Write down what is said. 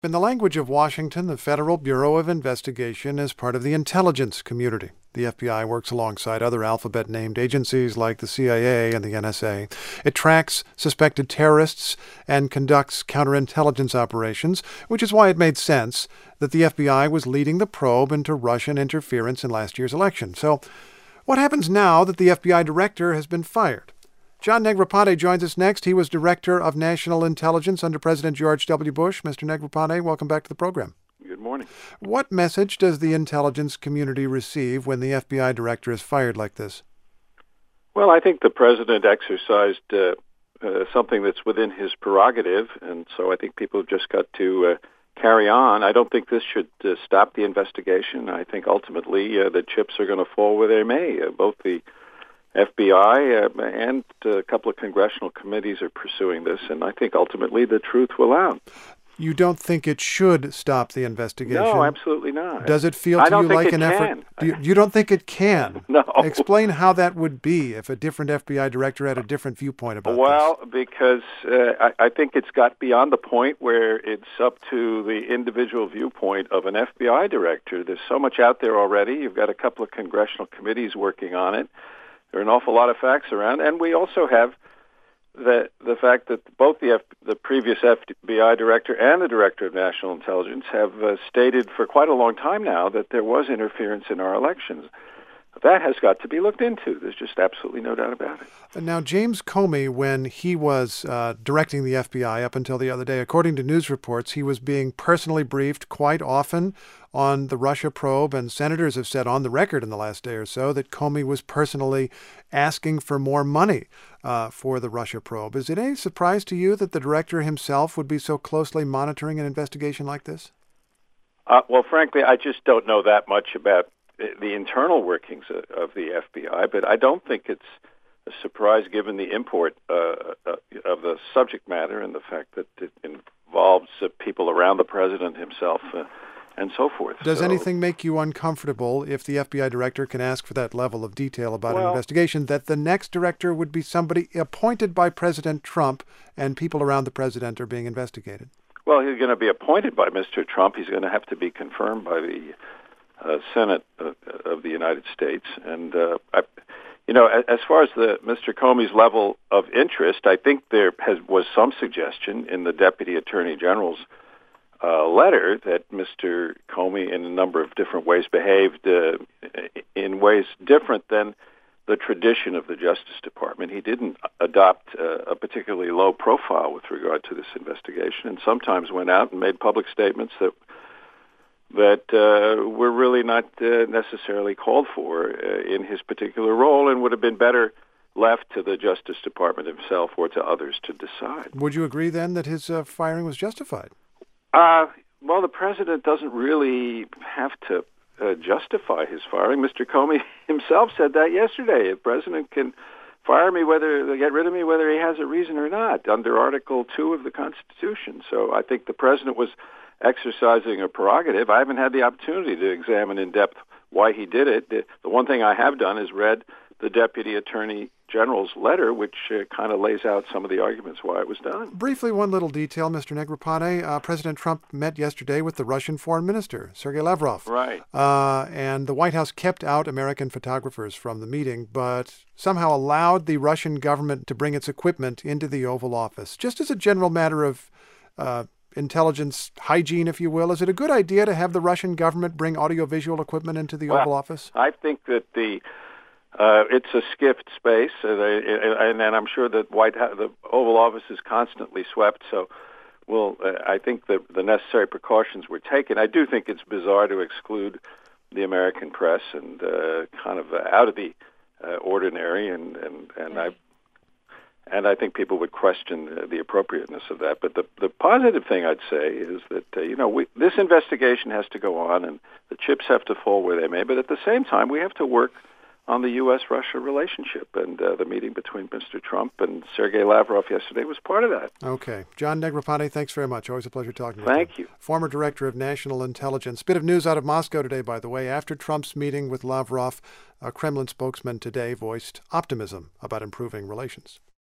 In the language of Washington, the Federal Bureau of Investigation is part of the intelligence community. The FBI works alongside other alphabet-named agencies like the CIA and the NSA. It tracks suspected terrorists and conducts counterintelligence operations, which is why it made sense that the FBI was leading the probe into Russian interference in last year's election. So, what happens now that the FBI director has been fired? John Negroponte joins us next. He was Director of National Intelligence under President George W. Bush. Mr. Negroponte, welcome back to the program. Good morning. What message does the intelligence community receive when the FBI director is fired like this? Well, I think the president exercised something that's within his prerogative, and so I think people have just got to carry on. I don't think this should stop the investigation. I think ultimately the chips are going to fall where they may. Both the FBI and a couple of congressional committees are pursuing this, and I think ultimately the truth will out. You don't think it should stop the investigation? No, absolutely not. Does it feel to you like an effort? You don't think it can? No. Explain how that would be if a different FBI director had a different viewpoint about this. Well, because I think it's got beyond the point where it's up to the individual viewpoint of an FBI director. There's so much out there already. You've got a couple of congressional committees working on it. There are an awful lot of facts around, and we also have the fact that both the previous FBI director and the director of national intelligence have stated for quite a long time now that there was interference in our elections. That has got to be looked into. There's just absolutely no doubt about it. Now, James Comey, when he was directing the FBI up until the other day, according to news reports, he was being personally briefed quite often on the Russia probe, and senators have said on the record in the last day or so that Comey was personally asking for more money for the Russia probe. Is it any surprise to you that the director himself would be so closely monitoring an investigation like this? Well, frankly, I just don't know that much about the internal workings of the FBI, but I don't think it's a surprise given the import of the subject matter and the fact that it involves people around the president himself and so forth. Does anything make you uncomfortable if the FBI director can ask for that level of detail about an investigation, that the next director would be somebody appointed by President Trump and people around the president are being investigated? Well, he's going to be appointed by Mr. Trump. He's going to have to be confirmed by the Senate of the United States. And, as far as Mr. Comey's level of interest, I think there was some suggestion in the Deputy Attorney General's letter that Mr. Comey in a number of different ways behaved in ways different than the tradition of the Justice Department. He didn't adopt a particularly low profile with regard to this investigation, and sometimes went out and made public statements that were really not necessarily called for in his particular role, and would have been better left to the Justice Department himself or to others to decide. Would you agree, then, that his firing was justified? Well, the president doesn't really have to justify his firing. Mr. Comey himself said that yesterday. The president can fire me, get rid of me, whether he has a reason or not, under Article 2 of the Constitution. So I think the president was exercising a prerogative. I haven't had the opportunity to examine in depth why he did it. The one thing I have done is read the Deputy Attorney General's letter, which kind of lays out some of the arguments why it was done. Briefly, one little detail, Mr. Negroponte. President Trump met yesterday with the Russian Foreign Minister, Sergei Lavrov. Right. And the White House kept out American photographers from the meeting, but somehow allowed the Russian government to bring its equipment into the Oval Office. Just as a general matter of intelligence hygiene, if you will, is it a good idea to have the Russian government bring audiovisual equipment into the Oval Office? I think that it's a skiffed space, and I'm sure that the Oval Office is constantly swept. So, I think the necessary precautions were taken. I do think it's bizarre to exclude the American press and kind of out of the ordinary, and I think people would question the appropriateness of that. But the positive thing I'd say is that this investigation has to go on, and the chips have to fall where they may. But at the same time, we have to work on the U.S.-Russia relationship, and the meeting between Mr. Trump and Sergei Lavrov yesterday was part of that. Okay. John Negroponte, thanks very much. Always a pleasure talking to you. Thank you. Former Director of National Intelligence. Bit of news out of Moscow today, by the way. After Trump's meeting with Lavrov, a Kremlin spokesman today voiced optimism about improving relations.